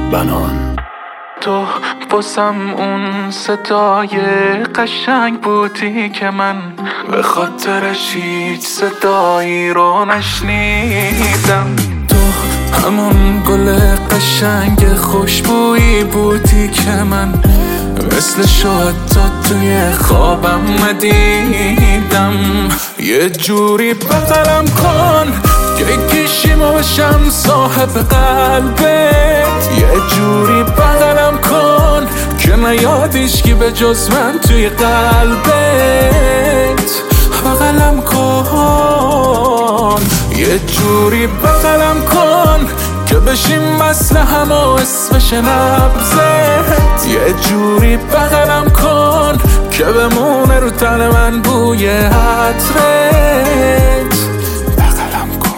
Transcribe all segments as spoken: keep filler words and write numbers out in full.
بنان. تو باسم اون صدای قشنگ بودی که من به خاطرش هیچ صدایی رو نشنیدم. تو همون گل قشنگ خوشبویی بودی که من مثل شاد تا توی خوابم ندیدم. یه جوری بغلم کن که کشیمو بشم صاحب قلبت. یه جوری بغلم کن که نیادیش کی به جز من توی قلبت. بغلم کن یه جوری بغلم کن که بشیم مثل همه اسمش نبزت. یه جوری بغلم کن که بمونه رو تن من بوی عطرت. بغلم کن.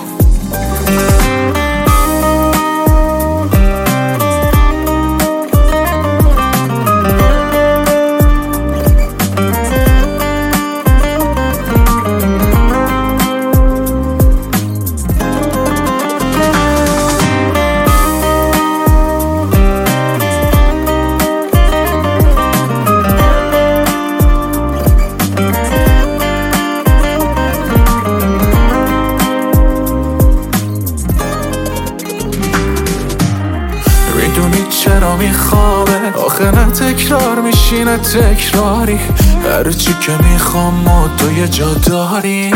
میدونی چرا میخوابه آخه نه تکرار میشینه تکراری. هرچی که میخوام و تو یه جا داری.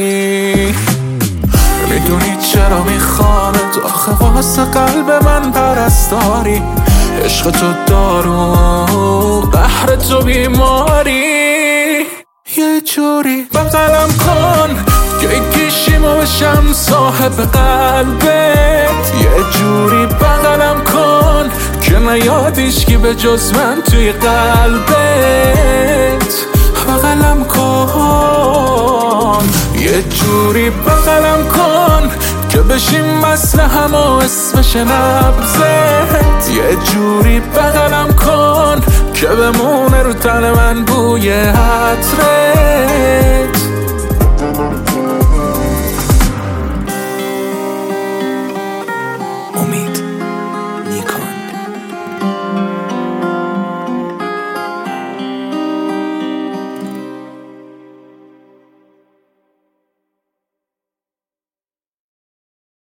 میدونی چرا میخوابه تو آخه واسه قلب من پرستاری. عشق تو دارو قهر تو بیماری. یه جوری بغلم کن که کشیمو بشم صاحب قلبت. یه جوری بغلم کن که نیادیش کی به جز من توی قلبت. بغلم کن یه جوری بغلم کن که بشیم مثل همه اسمش نبزت. یه جوری بغلم کن که بمونه رو تن من بوی عطرت.